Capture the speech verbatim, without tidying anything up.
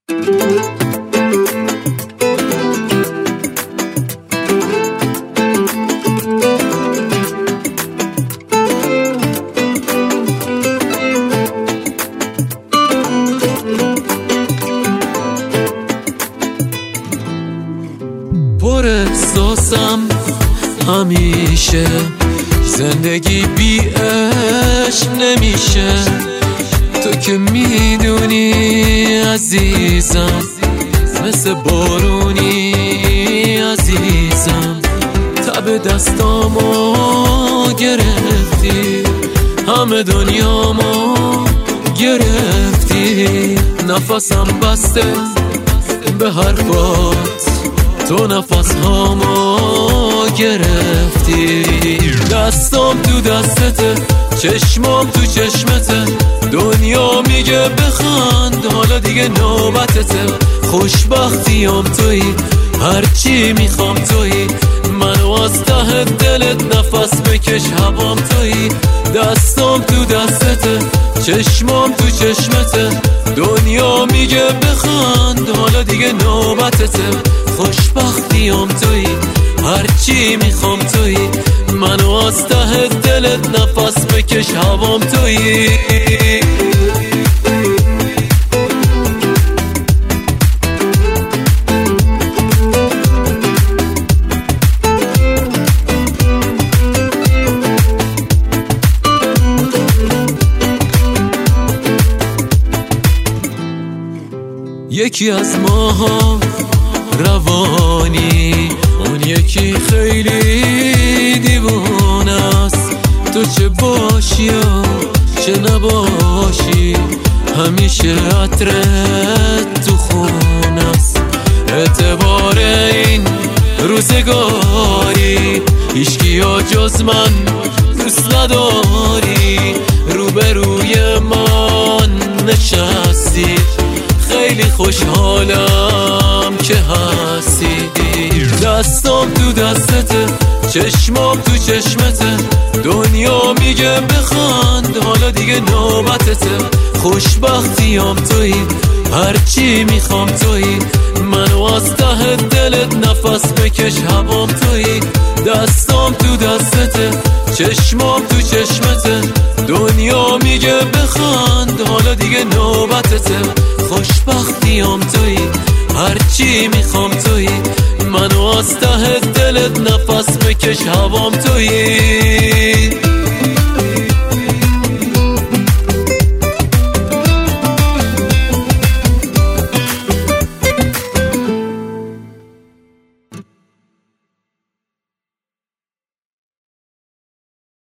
پر احساسم همیشه، زندگی بی عشق نمیشه. تو که میدونی عزیزم، مثل بارونی عزیزم. تب دستامو گرفتی، همه دنیامو گرفتی. نفسم بسته به حرفات، تو نفس هامو گرفتی. دستام تو دستته، چشمام تو چشمته. دنیا میگه بخند، حالا دیگه نوبتته. خوشبختیام تویی، هرچی میخوام تویی. منو از ته دلت نفس بکش، هوام تویی. دستام تو دستته، چشمام تو چشمته. دنیا میگه بخند، حالا دیگه نوبتته. خوشبختیام تویی، هرچی میخوام تویی. منو از ته دلت نفس بکش، هوام تویی. یکی از ماها روانی، اون یکی خیلی دیوونه است. تو چه باشی یا چه نباشی، همیشه عطرت تو خونه است. اعتبار این روزگاری، هیچکی ها جز من دوست نداری. روبروی من نشستی، خیلی خوشحالم که هستی. دستام تو دستته، چشمام تو چشمته. دنیا میگه بخند، حالا دیگه نوبتته. خوشبختیام تویی، هرچی میخوام تویی. منو از ته دلت نفس بکش، هوام تویی. دستام تو دستته، چشمام تو چشمته. دنیا میگه بخند، حالا دیگه نوبتته. خوشبختیام تویی، هرچی میخوام تویی. منو از ته دلت نفس بکش، هوام تویی.